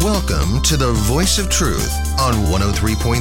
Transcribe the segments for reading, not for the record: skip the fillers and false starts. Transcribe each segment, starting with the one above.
Welcome to the Voice of Truth on 103.3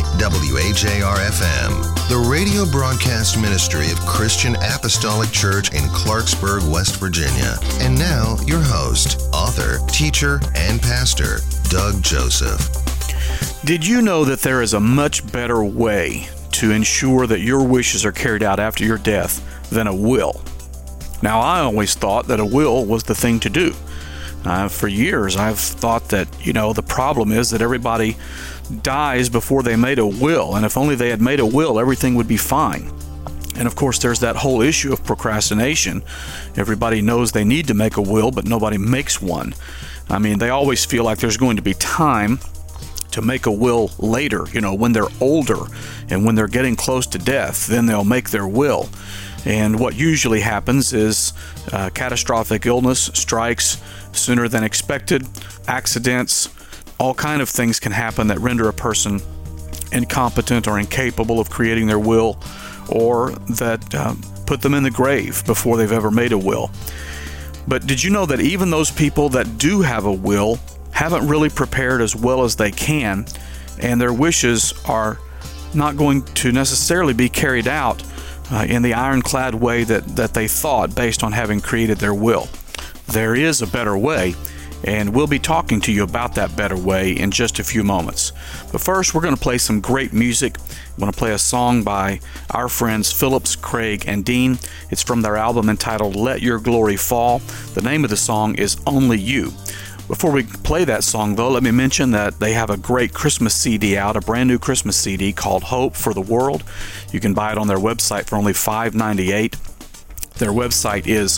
WHAR-FM, the radio broadcast ministry of Christian Apostolic Church in Clarksburg, West Virginia. And now, your host, author, teacher, and pastor, Doug Joseph. Did you know that there is a much better way to ensure that your wishes are carried out after your death than a will? Now, I always thought that a will was the thing to do. For years, I've thought that, the problem is that everybody dies before they made a will, and if only they had made a will, everything would be fine. And of course, there's that whole issue of procrastination. Everybody knows they need to make a will, but nobody makes one. I mean, they always feel like there's going to be time to make a will later, when they're older and when they're getting close to death, then they'll make their will. And what usually happens is catastrophic illness strikes sooner than expected, accidents, all kind of things can happen that render a person incompetent or incapable of creating their will, or that put them in the grave before they've ever made a will. But did you know that even those people that do have a will haven't really prepared as well as they can, and their wishes are not going to necessarily be carried out in the ironclad way that they thought based on having created their will? There is a better way, and we'll be talking to you about that better way in just a few moments. But first, we're going to play some great music. I'm going to play a song by our friends Phillips, Craig, and Dean. It's from their album entitled Let Your Glory Fall. The name of the song is Only You. Before we play that song, though, let me mention that they have a great Christmas CD out, a brand new Christmas CD called Hope for the World. You can buy it on their website for only $5.98. Their website is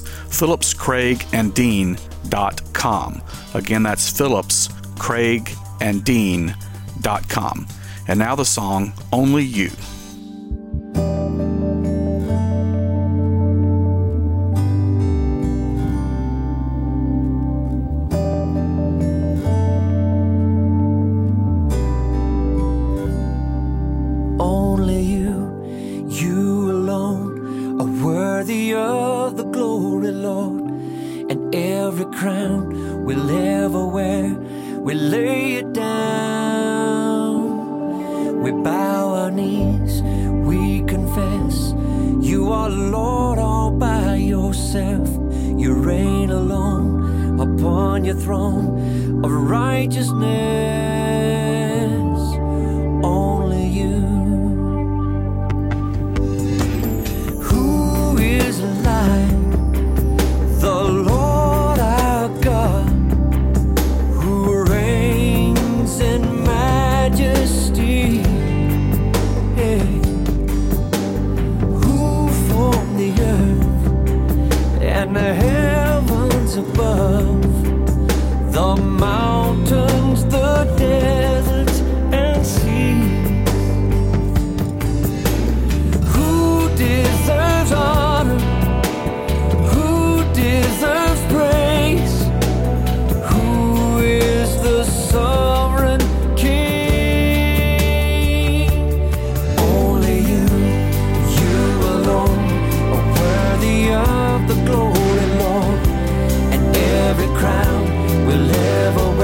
phillipscraiganddeen.com. Again, that's phillipscraiganddeen.com. And now the song, Only You. Glory, Lord, and every crown will ever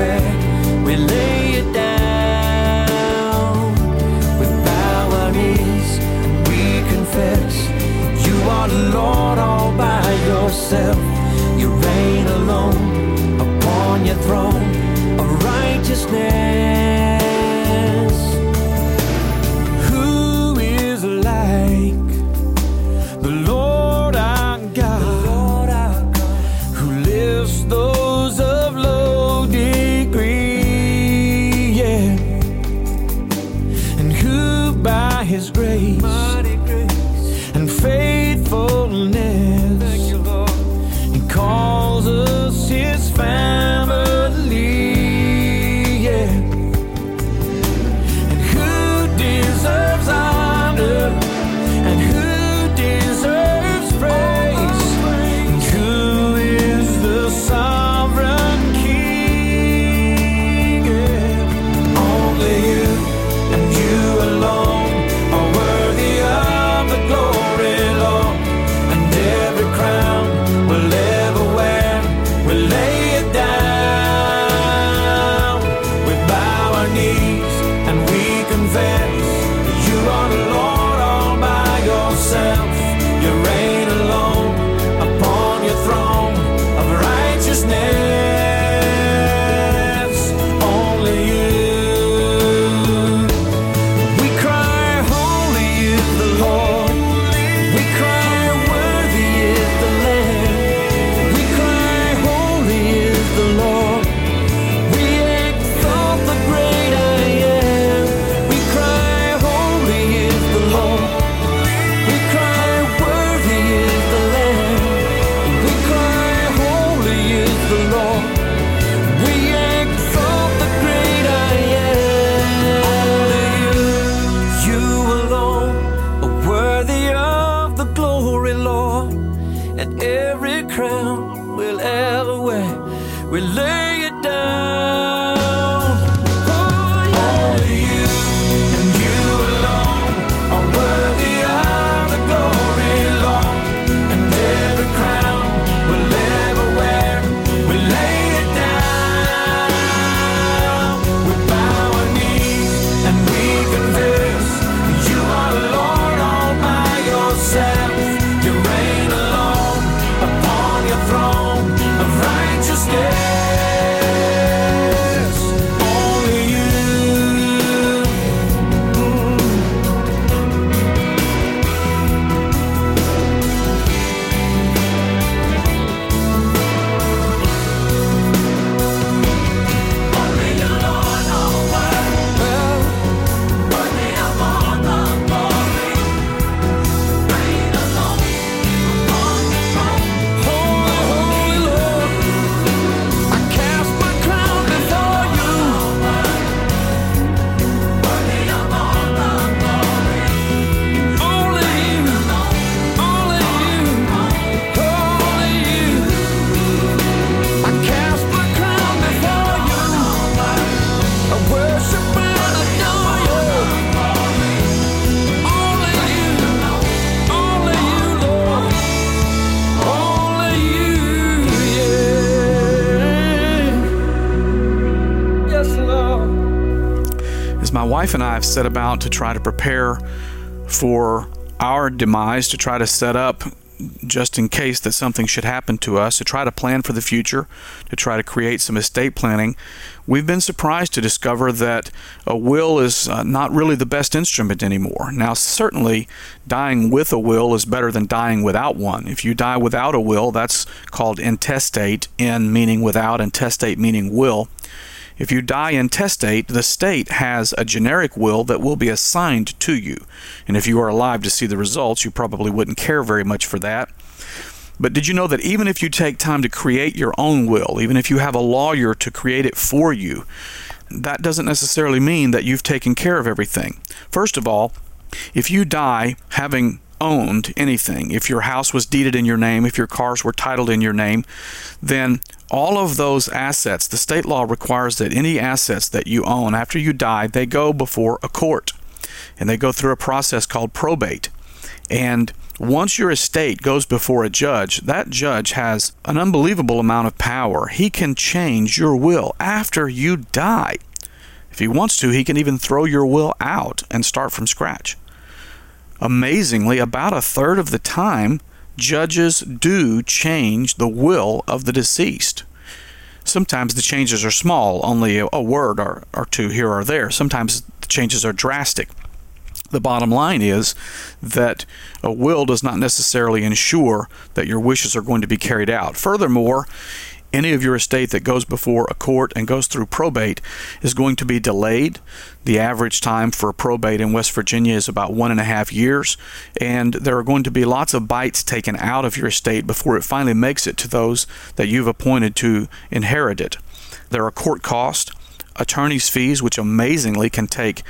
knees and we confess that you are the Lord all by yourself. You reign alone upon your throne of righteousness. Only you. We cry, holy is the Lord. We cry, worthy is the Lamb. We cry, holy is the Lord. We exalt the great I am. We cry, holy is the Lord. We cry, worthy is the Lamb. We cry, holy is the Lord. We exalt the great I am. Only you alone are worthy of the glory, Lord. And every crown we'll ever wear, we lay it down. Only you and you alone are worthy of the glory, Lord. And every crown we'll ever wear, we lay it down. We bow our knees and we confess you are Lord all by yourself. You reign alone upon your throne of righteousness. Only you. Only you, Lord, all worthy of all the glory. Reign alone upon the throne. Holy, holy Lord, I cast my crown before you. Worthy of all the glory. Only you, only you, only you. I cast my crown before you. I worship and adore you. Only you, Lord. Only you, yeah. Yes, Lord. As my wife and I have set about to try to prepare for our demise, to try to set up just in case that something should happen to us, to try to plan for the future, to try to create some estate planning, we've been surprised to discover that a will is not really the best instrument anymore. Now, certainly, dying with a will is better than dying without one. If you die without a will, that's called intestate, in meaning without, and testate meaning will. If you die intestate, the state has a generic will that will be assigned to you. And if you are alive to see the results, you probably wouldn't care very much for that. But did you know that even if you take time to create your own will, even if you have a lawyer to create it for you, that doesn't necessarily mean that you've taken care of everything. First of all, if you die having owned anything, if your house was deeded in your name, if your cars were titled in your name, then all of those assets, the state law requires that any assets that you own after you die, they go before a court. And they go through a process called probate. And once your estate goes before a judge, that judge has an unbelievable amount of power. He can change your will after you die. If he wants to, he can even throw your will out and start from scratch. Amazingly, about a third of the time, judges do change the will of the deceased. Sometimes the changes are small, only a word or two here or there. Sometimes the changes are drastic. The bottom line is that a will does not necessarily ensure that your wishes are going to be carried out. Furthermore, any of your estate that goes before a court and goes through probate is going to be delayed. The average time for probate in West Virginia is about 1.5 years, and there are going to be lots of bites taken out of your estate before it finally makes it to those that you've appointed to inherit it. There are court costs, attorney's fees, which amazingly can take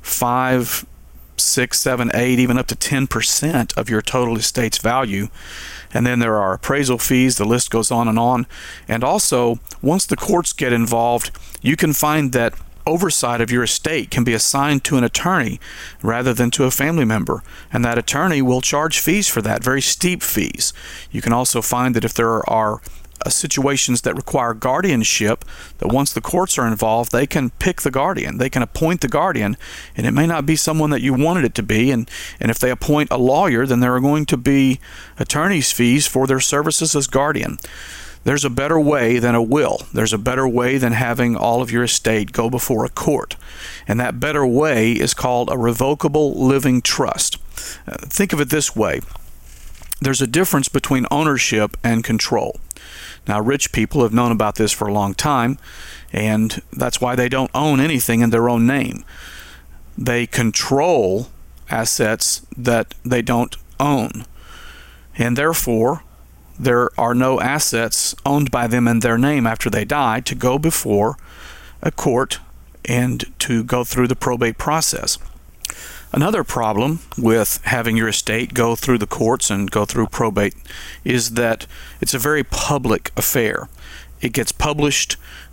5, 6, 7, 8, even up to 10% of your total estate's value. And then there are appraisal fees, the list goes on. And also, once the courts get involved, you can find that oversight of your estate can be assigned to an attorney rather than to a family member. And that attorney will charge fees for that, very steep fees. You can also find that if there are situations that require guardianship, that once the courts are involved, they can pick the guardian. They can appoint the guardian, and it may not be someone that you wanted it to be. And if they appoint a lawyer, then there are going to be attorney's fees for their services as guardian. There's a better way than a will. There's a better way than having all of your estate go before a court. And that better way is called a revocable living trust. Think of it this way. There's a difference between ownership and control. Now, rich people have known about this for a long time, and that's why they don't own anything in their own name. They control assets that they don't own. And therefore, there are no assets owned by them in their name after they die to go before a court and to go through the probate process. Another problem with having your estate go through the courts and go through probate is that it's a very public affair. It gets published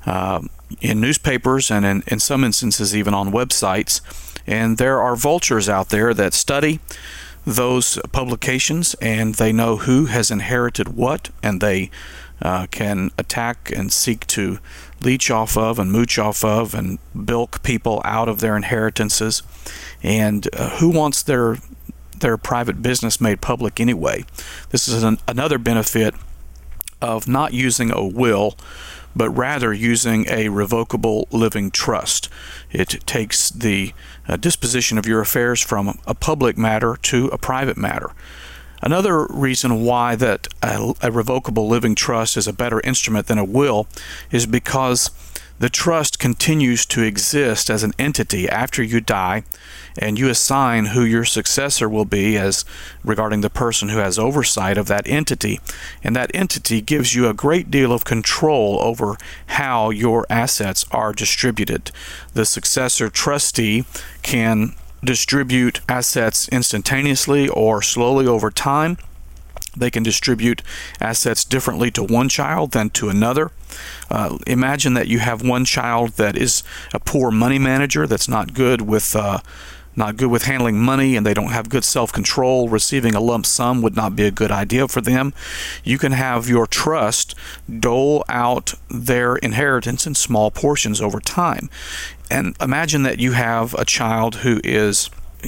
in newspapers and in some instances even on websites, and there are vultures out there that study those publications, and they know who has inherited what, and they can attack and seek to leech off of and mooch off of and bilk people out of their inheritances. And who wants their private business made public anyway? This is another benefit of not using a will, but rather using a revocable living trust. It takes the disposition of your affairs from a public matter to a private matter. Another reason why that a revocable living trust is a better instrument than a will is because the trust continues to exist as an entity after you die, and you assign who your successor will be as regarding the person who has oversight of that entity. And that entity gives you a great deal of control over how your assets are distributed. The successor trustee can distribute assets instantaneously or slowly over time. They can distribute assets differently to one child than to another. Imagine that you have one child that is a poor money manager, that's not good with handling money, and they don't have good self-control. Receiving a lump sum would not be a good idea for them. You can have your trust dole out their inheritance in small portions over time. And imagine that you have a child who is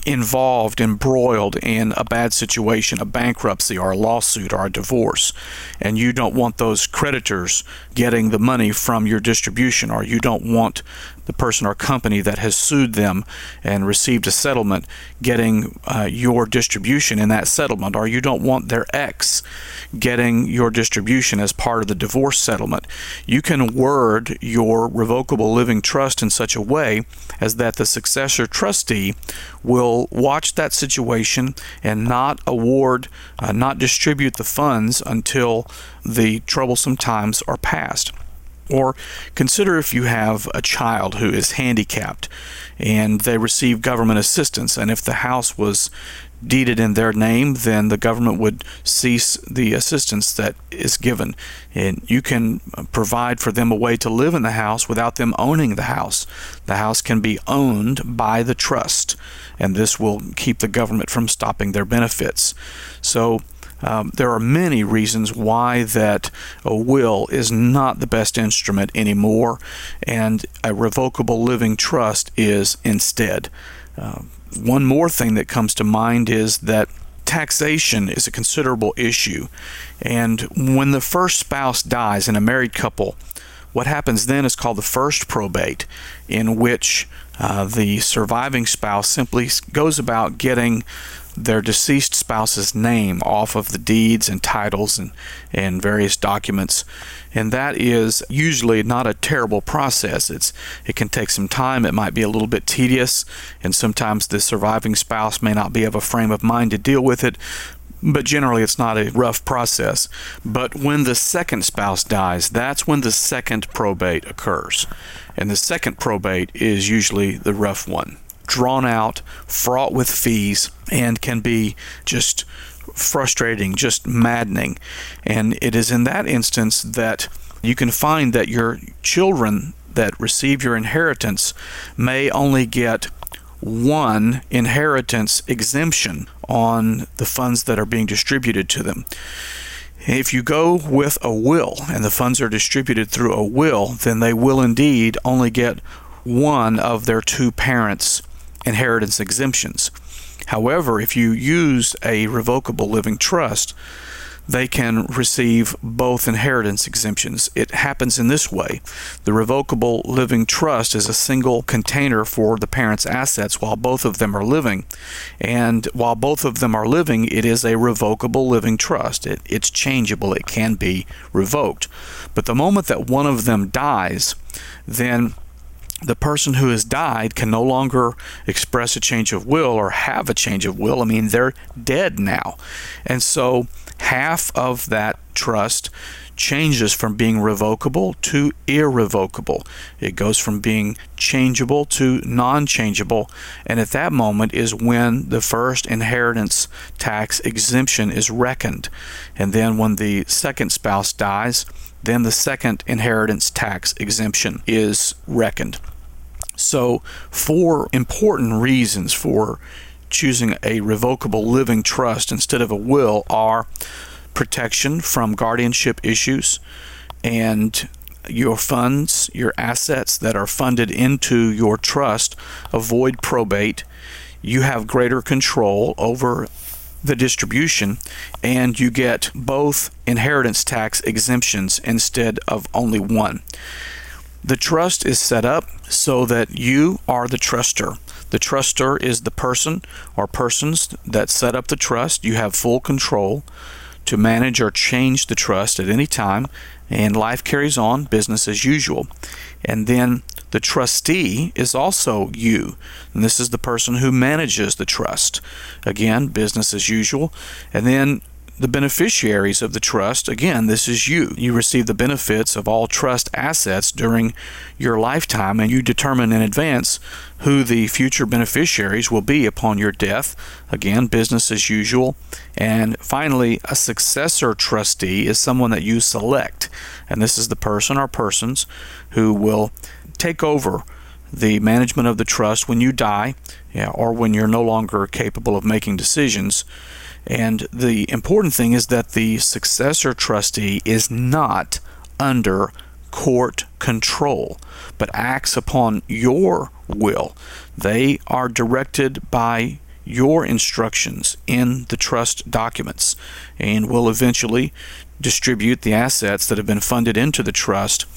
embroiled in a bad situation, a bankruptcy or a lawsuit or a divorce, and you don't want those creditors getting the money from your distribution, or you don't want the person or company that has sued them and received a settlement getting your distribution in that settlement, or you don't want their ex getting your distribution as part of the divorce settlement. You can word your revocable living trust in such a way as that the successor trustee will watch that situation and not distribute the funds until the troublesome times are past. Or consider if you have a child who is handicapped and they receive government assistance, and if the house was deeded in their name, then the government would cease the assistance that is given. And you can provide for them a way to live in the house without them owning the house. The house can be owned by the trust, and this will keep the government from stopping their benefits. So there are many reasons why that a will is not the best instrument anymore, and a revocable living trust is instead. One more thing that comes to mind is that taxation is a considerable issue, and when the first spouse dies in a married couple, what happens then is called the first probate, in which the surviving spouse simply goes about getting their deceased spouse's name off of the deeds and titles and various documents. And that is usually not a terrible process. It can take some time. It might be a little bit tedious, and sometimes the surviving spouse may not be of a frame of mind to deal with it, but generally it's not a rough process. But when the second spouse dies, that's when the second probate occurs. And the second probate is usually the rough one. Drawn out, fraught with fees, and can be just frustrating, just maddening. And it is in that instance that you can find that your children that receive your inheritance may only get one inheritance exemption on the funds that are being distributed to them. If you go with a will and the funds are distributed through a will, then they will indeed only get one of their two parents' inheritance exemptions. However, if you use a revocable living trust, they can receive both inheritance exemptions. It happens in this way. The revocable living trust is a single container for the parents' assets while both of them are living. And while both of them are living, it is a revocable living trust. It's changeable. It can be revoked. But the moment that one of them dies, then the person who has died can no longer express a change of will or have a change of will. I mean, they're dead now. And so half of that trust changes from being revocable to irrevocable. It goes from being changeable to non-changeable, and at that moment is when the first inheritance tax exemption is reckoned. And then when the second spouse dies, then the second inheritance tax exemption is reckoned. So 4 important reasons for choosing a revocable living trust instead of a will are protection from guardianship issues, and your funds, your assets that are funded into your trust avoid probate. You have greater control over the distribution, and you get both inheritance tax exemptions instead of only one. The trust is set up so that you are the trustor. The trustor is the person or persons that set up the trust. You have full control to manage or change the trust at any time, and life carries on, business as usual. And then the trustee is also you, and this is the person who manages the trust. Again, business as usual. And then the beneficiaries of the trust, again, this is you. You receive the benefits of all trust assets during your lifetime, and you determine in advance who the future beneficiaries will be upon your death. Again, business as usual. And finally, a successor trustee is someone that you select, and this is the person or persons who will take over the management of the trust when you die, or when you're no longer capable of making decisions. And the important thing is that the successor trustee is not under court control, but acts upon your will. They are directed by your instructions in the trust documents, and will eventually distribute the assets that have been funded into the trust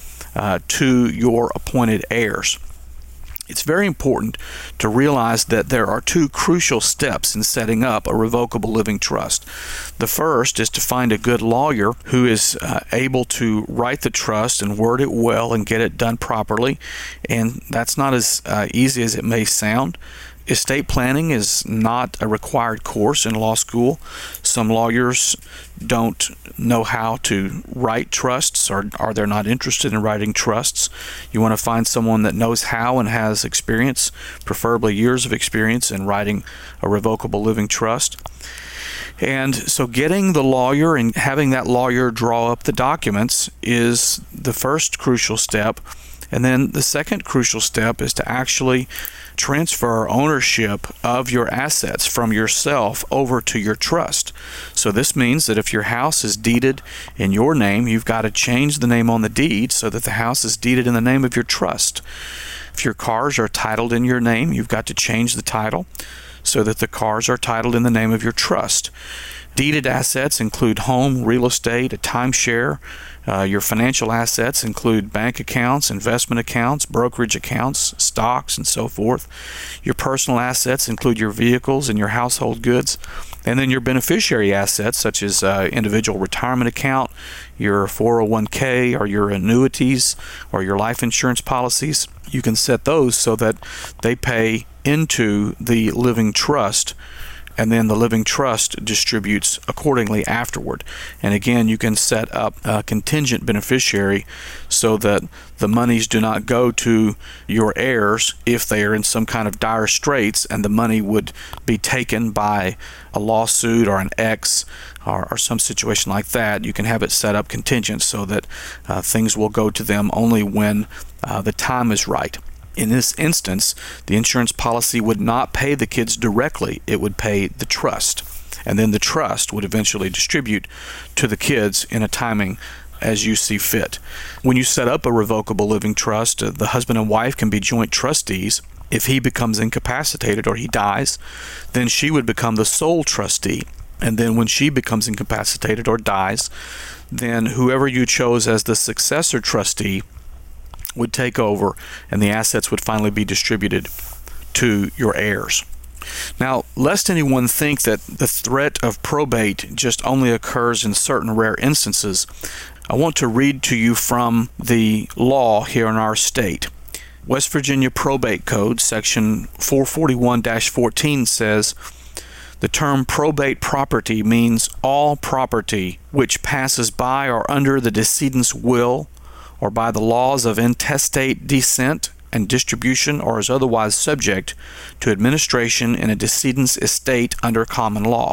to your appointed heirs. It's very important to realize that there are 2 crucial steps in setting up a revocable living trust. The first is to find a good lawyer who is able to write the trust and word it well and get it done properly, and that's not as easy as it may sound. Estate planning is not a required course in law school. Some lawyers don't know how to write trusts, or they're not interested in writing trusts. You want to find someone that knows how and has experience, preferably years of experience in writing a revocable living trust. And so getting the lawyer and having that lawyer draw up the documents is the first crucial step. And then the second crucial step is to actually transfer ownership of your assets from yourself over to your trust. So this means that if your house is deeded in your name, you've got to change the name on the deed so that the house is deeded in the name of your trust. If your cars are titled in your name, you've got to change the title so that the cars are titled in the name of your trust. Deeded assets include home, real estate, a timeshare. Your financial assets include bank accounts, investment accounts, brokerage accounts, stocks, and so forth. Your personal assets include your vehicles and your household goods. And then your beneficiary assets, such as individual retirement account, your 401k, or your annuities, or your life insurance policies. You can set those so that they pay into the living trust, and then the living trust distributes accordingly afterward. And again, you can set up a contingent beneficiary so that the monies do not go to your heirs if they are in some kind of dire straits and the money would be taken by a lawsuit or an ex or some situation like that. You can have it set up contingent so that things will go to them only when the time is right. In this instance, the insurance policy would not pay the kids directly. It would pay the trust. and then the trust would eventually distribute to the kids in a timing as you see fit. When you set up a revocable living trust, the husband and wife can be joint trustees. If he becomes incapacitated or he dies, then she would become the sole trustee. And then when she becomes incapacitated or dies, then whoever you chose as the successor trustee would take over, and the assets would finally be distributed to your heirs. Now, lest anyone think that the threat of probate just only occurs in certain rare instances, I want to read to you from the law here in our state. West Virginia Probate Code, section 441-14 says, the term probate property means all property which passes by or under the decedent's will or by the laws of intestate descent and distribution, or is otherwise subject to administration in a decedent's estate under common law.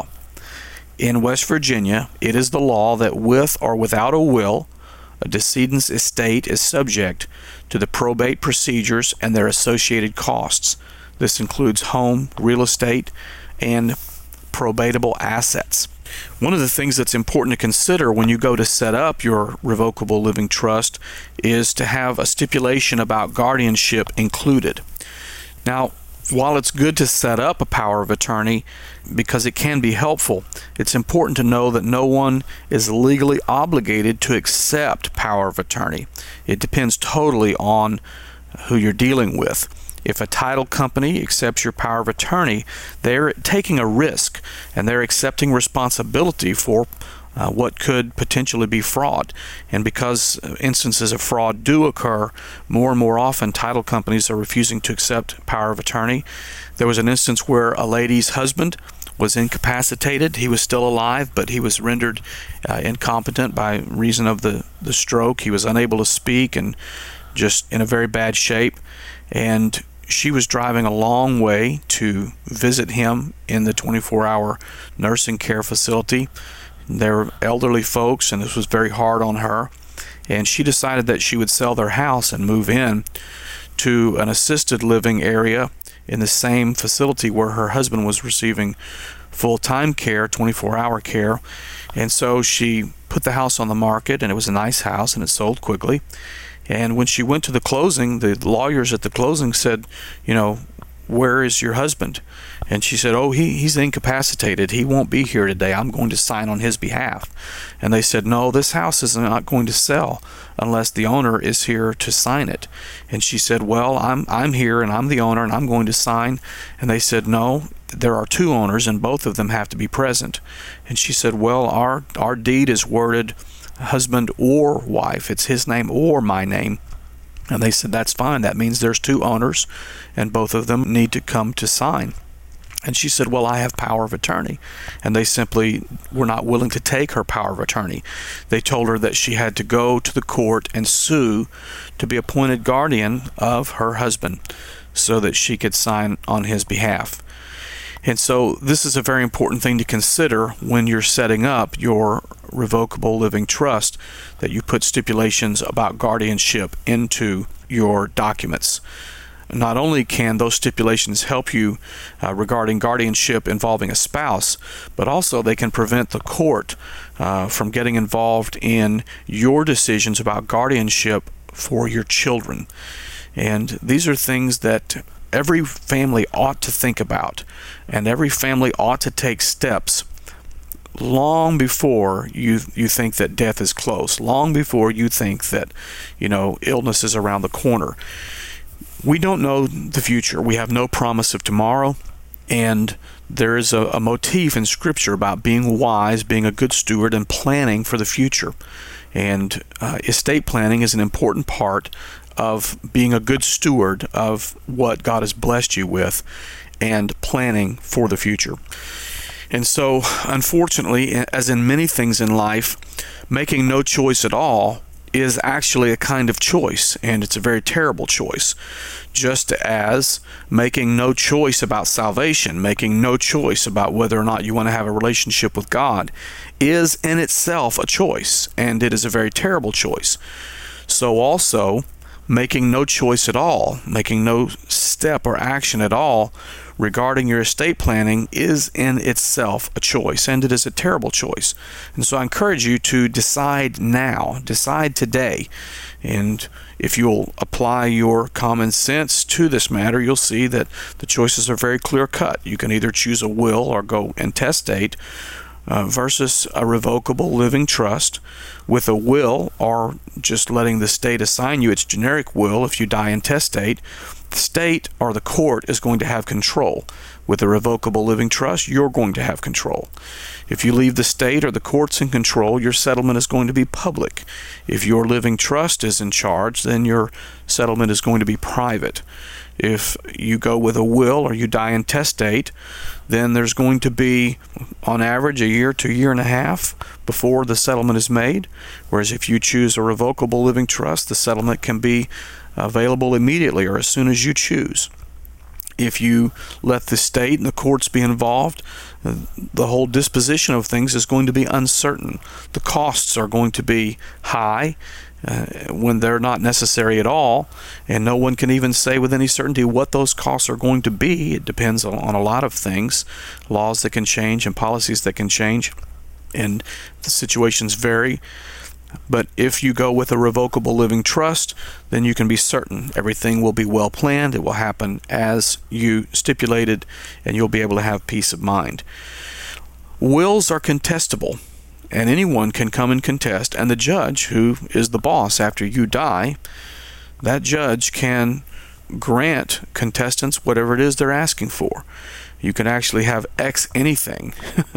In West Virginia, it is the law that with or without a will, a decedent's estate is subject to the probate procedures and their associated costs. This includes home, real estate, and probatable assets. One of the things that's important to consider when you go to set up your revocable living trust is to have a stipulation about guardianship included. Now, while it's good to set up a power of attorney because it can be helpful, it's important to know that no one is legally obligated to accept power of attorney. It depends totally on who you're dealing with. If a title company accepts your power of attorney, they're taking a risk and they're accepting responsibility for what could potentially be fraud. And because instances of fraud do occur more and more often, title companies are refusing to accept power of attorney. There was an instance where a lady's husband was incapacitated. He was still alive, but he was rendered incompetent by reason of the stroke. He was unable to speak and just in a very bad shape. And she was driving a long way to visit him in the 24-hour nursing care facility. They were elderly folks, and this was very hard on her. And she decided that she would sell their house and move in to an assisted living area in the same facility where her husband was receiving full-time care, 24-hour care. And so she put the house on the market, and it was a nice house, and it sold quickly. And when she went to the closing, the lawyers at the closing said, where is your husband? And she said, he's incapacitated. He won't be here today. I'm going to sign on his behalf. And they said, no, this house is not going to sell unless the owner is here to sign it. And she said, well, I'm here and I'm the owner and I'm going to sign. And they said, no, there are two owners and both of them have to be present. And she said, well, our deed is worded husband or wife. It's his name or my name. And they said, that's fine. That means there's two owners and both of them need to come to sign. And she said, well, I have power of attorney. And they simply were not willing to take her power of attorney. They told her that she had to go to the court and sue to be appointed guardian of her husband so that she could sign on his behalf. And so this is a very important thing to consider when you're setting up your revocable living trust, that you put stipulations about guardianship into your documents. Not only can those stipulations help you regarding guardianship involving a spouse, but also they can prevent the court from getting involved in your decisions about guardianship for your children. And these are things that every family ought to think about, and every family ought to take steps long before you think that death is close, long before you think that illness is around the corner. We don't know the future. We have no promise of tomorrow, and there is a motif in Scripture about being wise, being a good steward, and planning for the future. And estate planning is an important part of being a good steward of what God has blessed you with and planning for the future. And so, unfortunately, as in many things in life, making no choice at all is actually a kind of choice, and it's a very terrible choice. Just as making no choice about salvation, making no choice about whether or not you want to have a relationship with God, is in itself a choice, and it is a very terrible choice. So also, making no choice at all, making no step or action at all regarding your estate planning is in itself a choice, and it is a terrible choice. And so I encourage you to decide now, decide today. And if you'll apply your common sense to this matter, you'll see that the choices are very clear-cut. You can either choose a will or go intestate versus a revocable living trust. With a will, or just letting the state assign you its generic will if you die intestate, the state or the court is going to have control. With a revocable living trust, you're going to have control. If you leave the state or the courts in control, your settlement is going to be public. If your living trust is in charge, then your settlement is going to be private. If you go with a will or you die intestate, then there's going to be, on average, a year to a year and a half before the settlement is made. Whereas if you choose a revocable living trust, the settlement can be available immediately or as soon as you choose. If you let the state and the courts be involved, the whole disposition of things is going to be uncertain. The costs are going to be high when they're not necessary at all, and no one can even say with any certainty what those costs are going to be. It depends on a lot of things, laws that can change and policies that can change, and the situations vary. But if you go with a revocable living trust, then you can be certain everything will be well planned. It will happen as you stipulated, and you'll be able to have peace of mind. Wills are contestable, and anyone can come and contest, and the judge, who is the boss after you die, that judge can grant contestants whatever it is they're asking for. You can actually have X anything.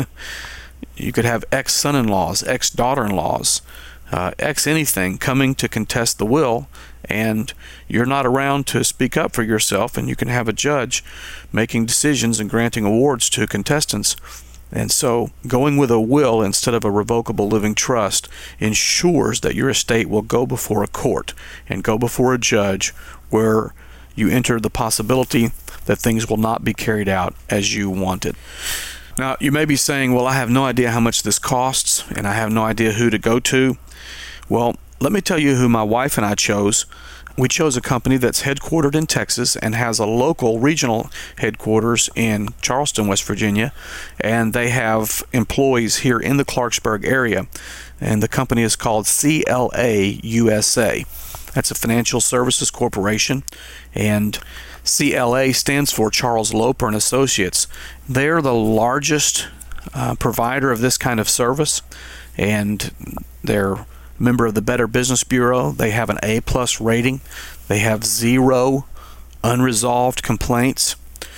You could have X son-in-laws, X daughter-in-laws, X anything coming to contest the will, and you're not around to speak up for yourself, and you can have a judge making decisions and granting awards to contestants. And so going with a will instead of a revocable living trust ensures that your estate will go before a court and go before a judge where you enter the possibility that things will not be carried out as you wanted. Now, you may be saying, well, I have no idea how much this costs, and I have no idea who to go to. Well, let me tell you who my wife and I chose. We chose a company that's headquartered in Texas and has a local regional headquarters in Charleston, West Virginia, and they have employees here in the Clarksburg area, and the company is called CLA USA. That's a financial services corporation, and CLA stands for Charles Loper and Associates. They're the largest provider of this kind of service, and they're a member of the Better Business Bureau. They have an A+ rating. They have 0 unresolved complaints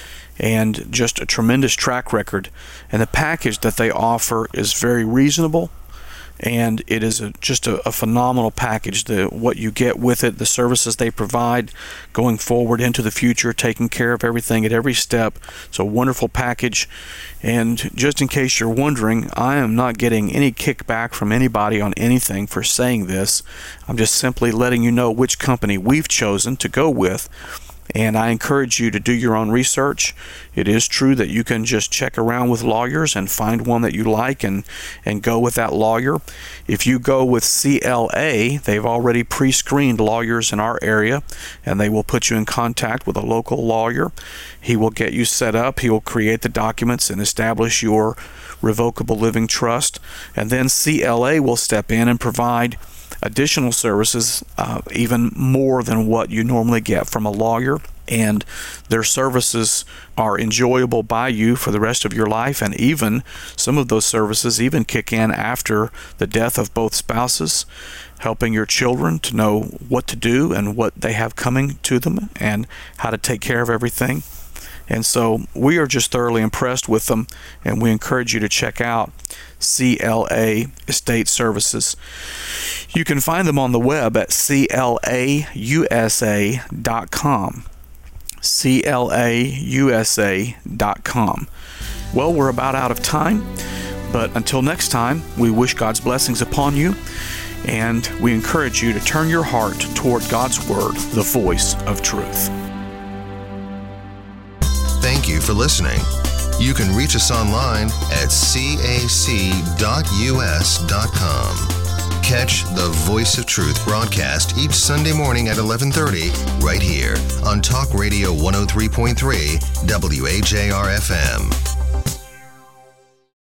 and just a tremendous track record. And the package that they offer is very reasonable, and it is just a phenomenal package. What you get with it, the services they provide going forward into the future, taking care of everything at every step. It's a wonderful package. And just in case you're wondering, I am not getting any kickback from anybody on anything for saying this. I'm just simply letting you know which company we've chosen to go with. And I encourage you to do your own research. It is true that you can just check around with lawyers and find one that you like and go with that lawyer. If you go with CLA, they've already pre-screened lawyers in our area, and they will put you in contact with a local lawyer. He will get you set up. He will create the documents and establish your revocable living trust. And then CLA will step in and provide additional services, even more than what you normally get from a lawyer, and their services are enjoyable by you for the rest of your life, and even some of those services even kick in after the death of both spouses, helping your children to know what to do and what they have coming to them and how to take care of everything. And so we are just thoroughly impressed with them, and we encourage you to check out CLA Estate Services. You can find them on the web at CLAUSA.com. CLAUSA.com. Well, we're about out of time, but until next time, we wish God's blessings upon you, and we encourage you to turn your heart toward God's Word, the voice of truth. Thank you for listening. You can reach us online at cac.us.com. Catch the Voice of Truth broadcast each Sunday morning at 11:30 right here on Talk Radio 103.3 WAJR FM.